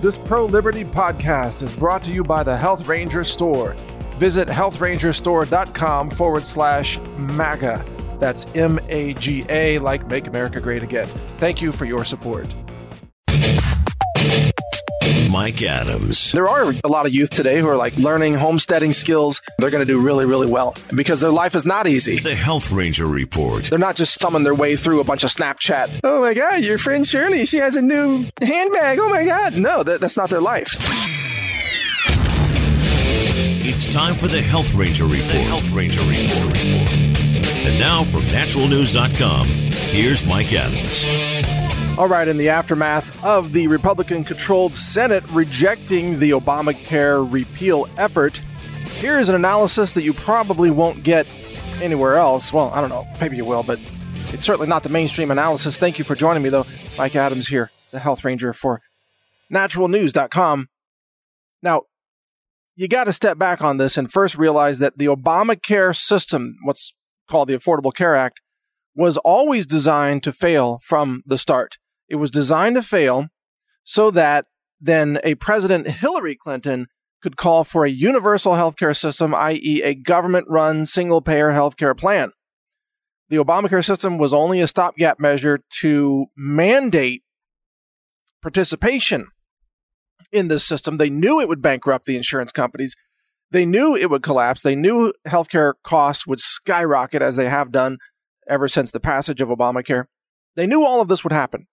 This pro-liberty podcast is brought to you by the Health Ranger Store. Visit healthrangerstore.com/MAGA. That's MAGA, like Make America Great Again. Thank you for your support. Mike Adams. There are a lot of youth today who are like learning homesteading skills. They're going to do really, really well because their life is not easy. The Health Ranger Report. They're not just thumbing their way through a bunch of Snapchat. Oh my God, your friend Shirley, she has a new handbag. Oh my God. No, that's not their life. It's time for the Health Ranger Report. The Health Ranger Report. And now from naturalnews.com, here's Mike Adams. All right, in the aftermath of the Republican-controlled Senate rejecting the Obamacare repeal effort, here's an analysis that you probably won't get anywhere else. Well, I don't know, maybe you will, but it's certainly not the mainstream analysis. Thank you for joining me, though. Mike Adams here, the Health Ranger for naturalnews.com. Now, you got to step back on this and first realize that the Obamacare system, what's called the Affordable Care Act, was always designed to fail from the start. It was designed to fail so that then a President Hillary Clinton could call for a universal healthcare system, i.e. a government-run single-payer healthcare plan. The Obamacare system was only a stopgap measure to mandate participation in this system. They knew it would bankrupt the insurance companies. They knew it would collapse. They knew healthcare costs would skyrocket as they have done ever since the passage of Obamacare. They knew all of this would happen.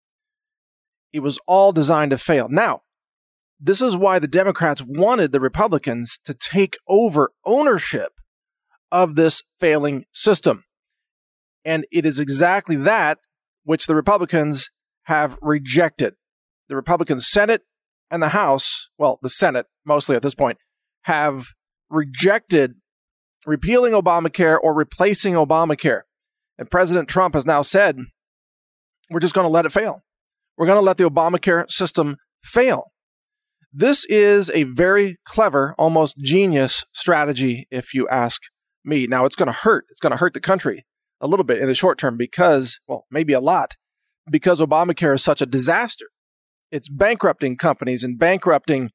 It was all designed to fail. Now, this is why the Democrats wanted the Republicans to take over ownership of this failing system. And it is exactly that which the Republicans have rejected. The Republican Senate and the House, well, the Senate mostly at this point, have rejected repealing Obamacare or replacing Obamacare. And President Trump has now said, we're just going to let it fail. We're going to let the Obamacare system fail. This is a very clever, almost genius strategy, if you ask me. Now, it's going to hurt. It's going to hurt the country a little bit in the short term because, well, maybe a lot, because Obamacare is such a disaster. It's bankrupting companies and bankrupting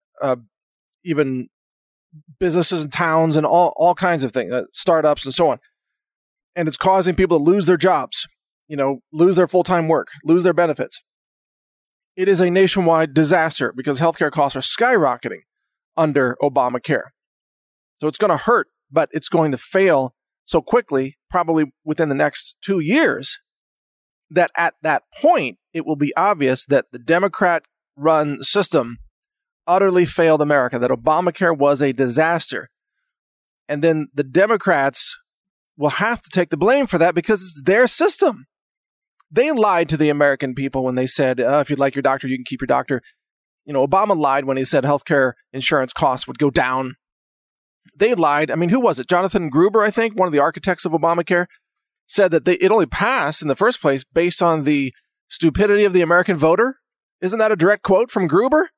even businesses and towns and all kinds of things, startups and so on. And it's causing people to lose their jobs, lose their full-time work, lose their benefits. It is a nationwide disaster because healthcare costs are skyrocketing under Obamacare. So it's going to hurt, but it's going to fail so quickly, probably within the next 2 years, that at that point, it will be obvious that the Democrat-run system utterly failed America, that Obamacare was a disaster. And then the Democrats will have to take the blame for that because it's their system. They lied to the American people when they said, if you'd like your doctor, you can keep your doctor. Obama lied when he said healthcare insurance costs would go down. They lied. I mean, who was it? Jonathan Gruber, I think, one of the architects of Obamacare, said that it only passed in the first place based on the stupidity of the American voter. Isn't that a direct quote from Gruber?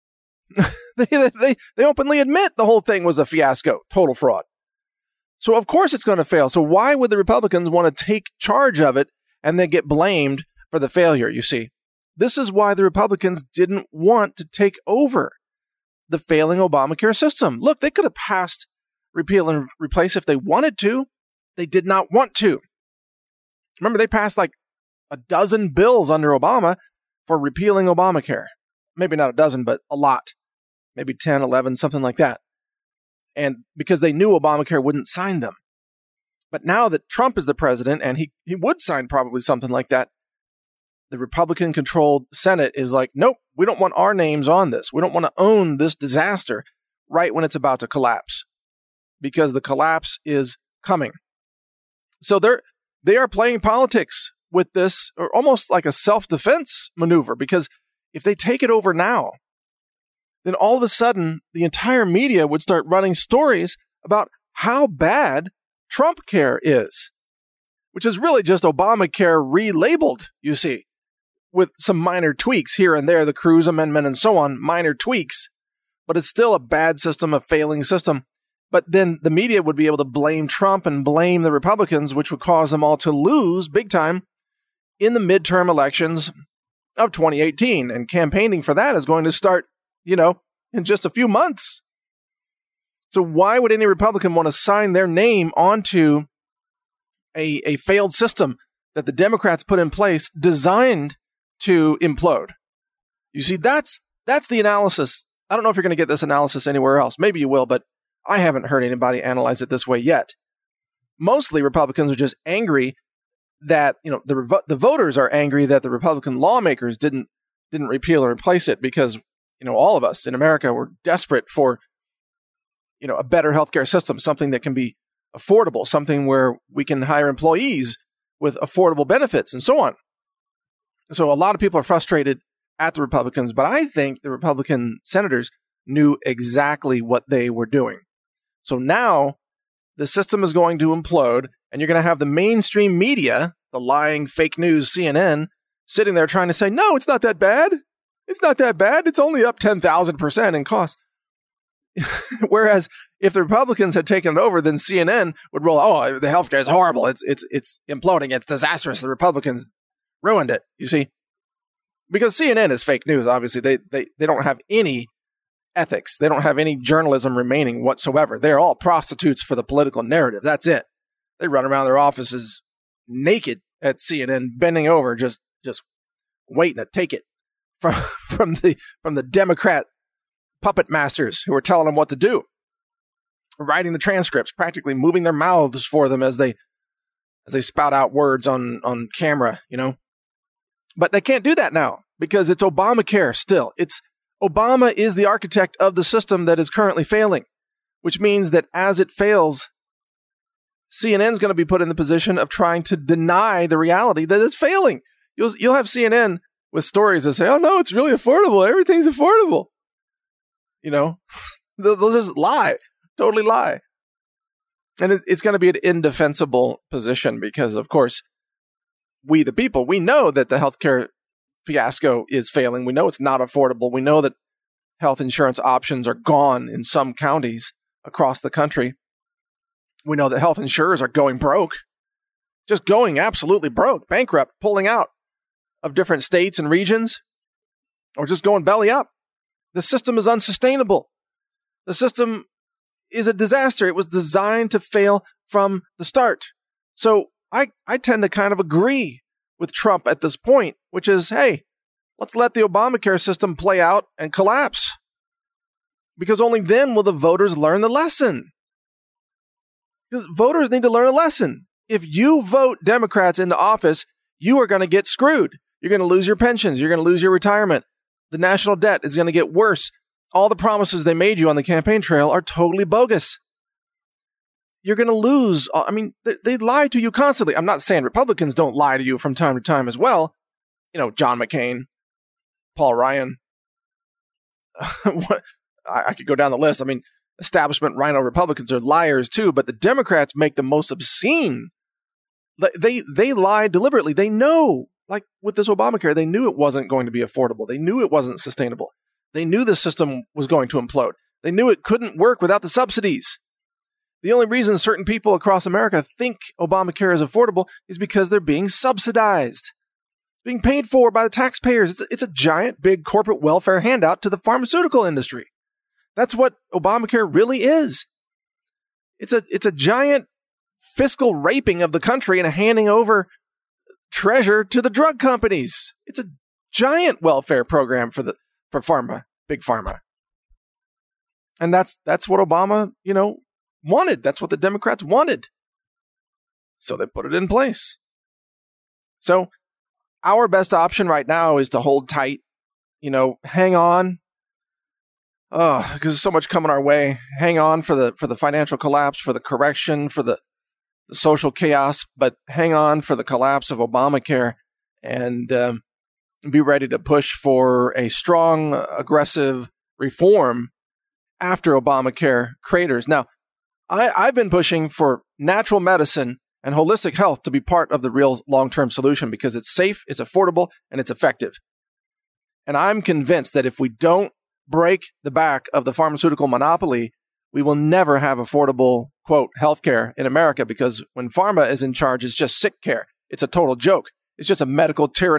They openly admit the whole thing was a fiasco, total fraud. So of course it's going to fail. So why would the Republicans want to take charge of it and then get blamed for the failure, you see? This is why the Republicans didn't want to take over the failing Obamacare system. Look, they could have passed repeal and replace if they wanted to. They did not want to. Remember, they passed like a dozen bills under Obama for repealing Obamacare. Maybe not a dozen, but a lot. Maybe 10, 11, something like that. And because they knew Obamacare wouldn't sign them. But now that Trump is the president, and he would sign probably something like that, the Republican-controlled Senate is like, nope, we don't want our names on this. We don't want to own this disaster right when it's about to collapse, because the collapse is coming. So they are playing politics with this, or almost like a self-defense maneuver, because if they take it over now, then all of a sudden the entire media would start running stories about how bad Trump care is, which is really just Obamacare relabeled, you see, with some minor tweaks here and there, the Cruz Amendment and so on, minor tweaks, but it's still a bad system, a failing system. But then the media would be able to blame Trump and blame the Republicans, which would cause them all to lose big time in the midterm elections of 2018. And campaigning for that is going to start, in just a few months. So why would any Republican want to sign their name onto a failed system that the Democrats put in place designed to implode? You see, that's the analysis. I don't know if you're going to get this analysis anywhere else. Maybe you will, but I haven't heard anybody analyze it this way yet. Mostly Republicans are just angry that, the voters are angry that the Republican lawmakers didn't repeal or replace it because, all of us in America were desperate for, a better healthcare system, something that can be affordable, something where we can hire employees with affordable benefits and so on. So a lot of people are frustrated at the Republicans, but I think the Republican senators knew exactly what they were doing. So now the system is going to implode, and you're going to have the mainstream media, the lying fake news CNN, sitting there trying to say, no, it's not that bad. It's not that bad. It's only up 10,000% in cost. Whereas if the Republicans had taken it over, then CNN would roll, oh, the healthcare is horrible. It's imploding. It's disastrous. The Republicans ruined it, you see. Because CNN is fake news, obviously. They don't have any ethics. They don't have any journalism remaining whatsoever. They're all prostitutes for the political narrative. That's it. They run around their offices naked at CNN, bending over, just waiting to take it from the Democrat puppet masters who are telling them what to do, writing the transcripts, practically moving their mouths for them as they spout out words on camera, But they can't do that now because it's Obamacare still. Obama is the architect of the system that is currently failing, which means that as it fails, CNN is going to be put in the position of trying to deny the reality that it's failing. You'll have CNN with stories that say, oh no, it's really affordable. Everything's affordable. They'll just lie, totally lie. And it's going to be an indefensible position because, of course, we, the people, we know that the healthcare fiasco is failing. We know it's not affordable. We know that health insurance options are gone in some counties across the country. We know that health insurers are going broke, just going absolutely broke, bankrupt, pulling out of different states and regions, or just going belly up. The system is unsustainable. The system is a disaster. It was designed to fail from the start. So I tend to kind of agree with Trump at this point, which is, hey, let's let the Obamacare system play out and collapse. Because only then will the voters learn the lesson. Because voters need to learn a lesson. If you vote Democrats into office, you are going to get screwed. You're going to lose your pensions. You're going to lose your retirement. The national debt is going to get worse. All the promises they made you on the campaign trail are totally bogus. You're going to lose. I mean, they lie to you constantly. I'm not saying Republicans don't lie to you from time to time as well. John McCain, Paul Ryan. I could go down the list. I mean, establishment rhino Republicans are liars too, but the Democrats make the most obscene. They lie deliberately. They know, like with this Obamacare, they knew it wasn't going to be affordable. They knew it wasn't sustainable. They knew the system was going to implode. They knew it couldn't work without the subsidies. The only reason certain people across America think Obamacare is affordable is because they're being subsidized, being paid for by the taxpayers. It's a giant, big corporate welfare handout to the pharmaceutical industry. That's what Obamacare really is. It's a giant fiscal raping of the country and handing over treasure to the drug companies. It's a giant welfare program for pharma, big pharma. And that's what Obama, wanted. That's what the Democrats wanted. So they put it in place. So our best option right now is to hold tight, hang on. Because there's so much coming our way. Hang on for the financial collapse, for the correction, for the social chaos, but hang on for the collapse of Obamacare and be ready to push for a strong, aggressive reform after Obamacare craters. Now, I've been pushing for natural medicine and holistic health to be part of the real long-term solution because it's safe, it's affordable, and it's effective. And I'm convinced that if we don't break the back of the pharmaceutical monopoly, we will never have affordable, quote, healthcare in America because when pharma is in charge, it's just sick care. It's a total joke. It's just a medical tyranny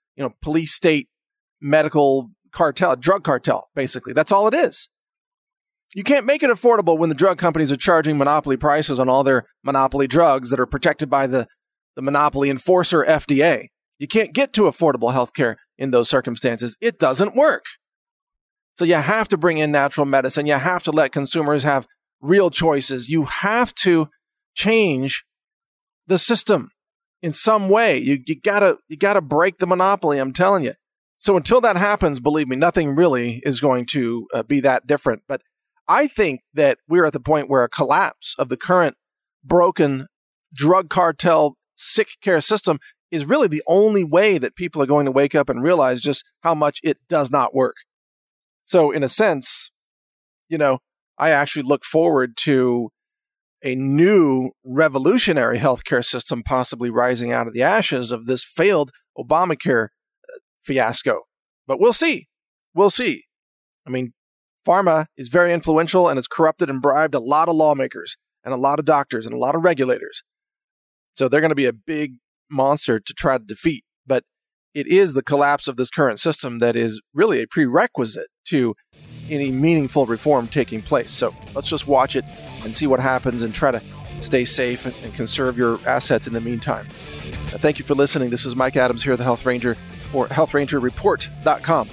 police state medical cartel, drug cartel, basically. That's all it is. You can't make it affordable when the drug companies are charging monopoly prices on all their monopoly drugs that are protected by the monopoly enforcer FDA. You can't get to affordable healthcare in those circumstances. It doesn't work. So you have to bring in natural medicine. You have to let consumers have real choices. You have to change the system in some way. You gotta break the monopoly, I'm telling you. So until that happens, believe me, nothing really is going to be that different. But I think that we're at the point where a collapse of the current broken drug cartel sick care system is really the only way that people are going to wake up and realize just how much it does not work. So in a sense, I actually look forward to a new revolutionary healthcare system possibly rising out of the ashes of this failed Obamacare fiasco. But we'll see. We'll see. I mean, pharma is very influential and has corrupted and bribed a lot of lawmakers and a lot of doctors and a lot of regulators. So they're going to be a big monster to try to defeat. But it is the collapse of this current system that is really a prerequisite to any meaningful reform taking place. So let's just watch it and see what happens and try to stay safe and conserve your assets in the meantime. Thank you for listening. This is Mike Adams here at the Health Ranger for HealthRangerReport.com.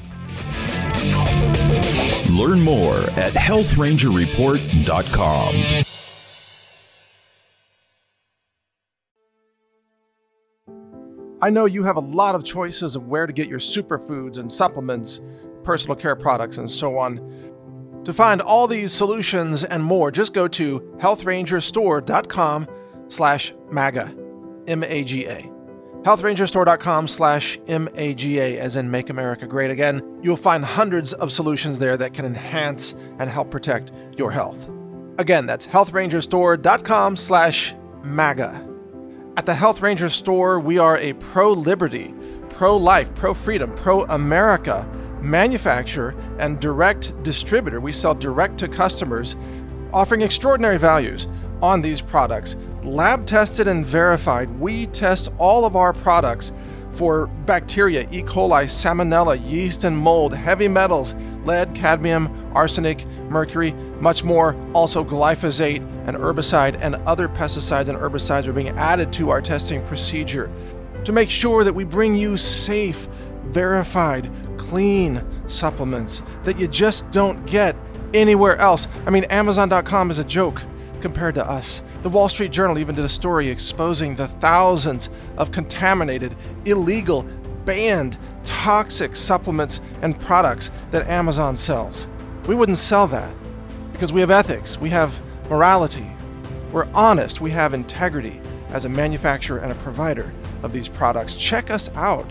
Learn more at HealthRangerReport.com. I know you have a lot of choices of where to get your superfoods and supplements, personal care products, and so on. To find all these solutions and more, just go to healthrangerstore.com/MAGA, M-A-G-A. healthrangerstore.com/MAGA, as in Make America Great Again. You'll find hundreds of solutions there that can enhance and help protect your health. Again, that's healthrangerstore.com/MAGA. At the Health Ranger Store, we are a pro-liberty, pro-life, pro-freedom, pro-America manufacturer and direct distributor. We sell direct to customers, offering extraordinary values on these products. Lab tested and verified. We test all of our products for bacteria, E. coli, salmonella, yeast and mold, heavy metals, lead, cadmium, arsenic, mercury, much more. Also glyphosate and herbicide and other pesticides and herbicides are being added to our testing procedure to make sure that we bring you safe, verified, clean supplements that you just don't get anywhere else. I mean, Amazon.com is a joke compared to us. The Wall Street Journal even did a story exposing the thousands of contaminated, illegal, banned, toxic supplements and products that Amazon sells. We wouldn't sell that because we have ethics, we have morality, we're honest, we have integrity as a manufacturer and a provider of these products. Check us out,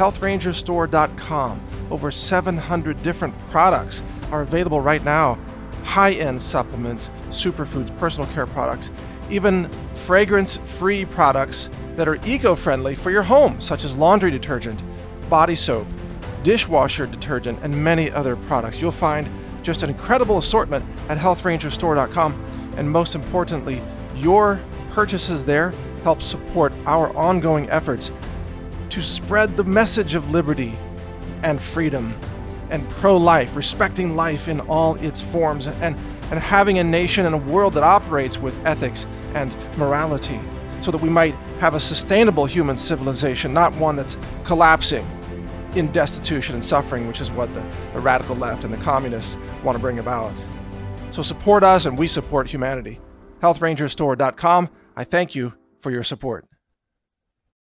healthrangerstore.com. Over 700 different products are available right now. High-end supplements, superfoods, personal care products, even fragrance-free products that are eco-friendly for your home, such as laundry detergent, body soap, dishwasher detergent, and many other products. You'll find just an incredible assortment at healthrangerstore.com, and most importantly, your purchases there help support our ongoing efforts to spread the message of liberty and freedom and pro-life, respecting life in all its forms, and having a nation and a world that operates with ethics and morality so that we might have a sustainable human civilization, not one that's collapsing in destitution and suffering, which is what the radical left and the communists want to bring about. So support us and we support humanity. HealthRangerStore.com. I thank you for your support.